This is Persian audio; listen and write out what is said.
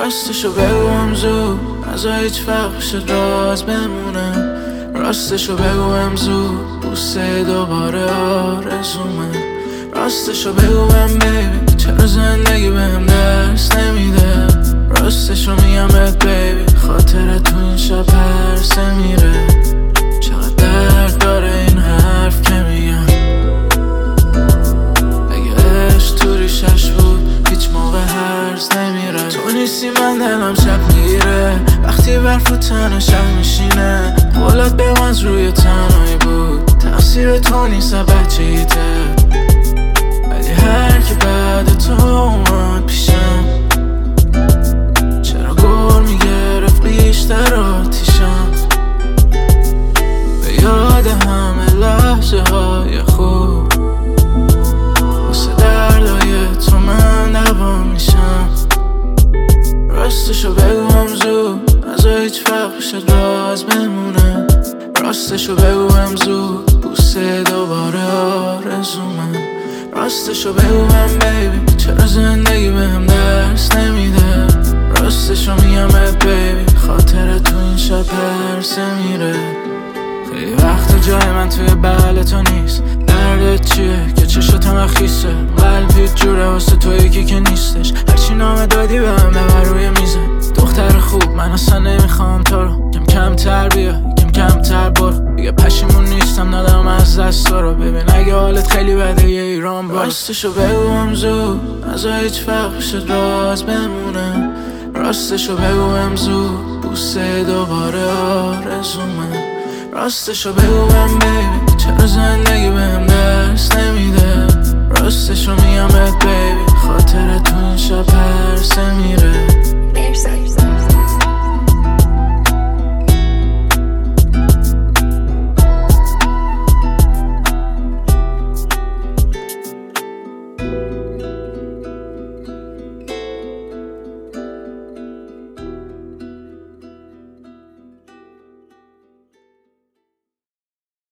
راستشو بگویم زود نزا هیچ وقت بشه راز بمونه. راستشو بگویم زود بوسه دوباره آرزومه. راستشو بگویم بیبی چرا زندگی بهم درس نمیده. راستشو میگم بهت بیبی خاطر تو این شب پرسه میره. چقدر درد داره این حرف که میگم. اگه عشق تو ریشش بود هیچ موقع هرز نمیره. تو نیستی من دلم شب میره وقتی برف و تنشم میشینه. قولت به من روی تنهایی بود تقصیر تو نیست بچه ایته. ولی هر کی بعد تو اومد پیشم چرا گل میگرفت بیشتر آتیشم. به یاد همه لحظه های خوب واسه دردای تو من دوام میشم. راستشو بگویم زود نزا هیچ وقت بشه راز بمونه. راستشو بگویم زود بوسه دوباره آرزومه. راستشو بگویم بیبی چرا زندگی بهم درس نمیده. راستشو میگم بهت بیبی خاطر تو این شب پرسه میره. خیلی وقت جای من توی بغل تو نیست. دردت چیه که چشاتم خیسه. قلبی جوره واسه تو یکی که نیستش. هرچی نامه دادی بهم ببر روی میزه. دختر خوب من اصلا نمیخوام تو رو. کم کمتر بیا کم کمتر برو. دیگه پشیمون نیستم ندارم از دست تو رو. ببین اگه حالت خیلی بده یه ایران برو. راستشو بگویم زود نزا هیچ وقت بشه راز بمونه. راستشو بگویم زود بوسه دوباره آرزومه. راستشو بگویم بیبی چرا زندگی بهم درس نمیده. راستشو میگم بهت بیبی خاطر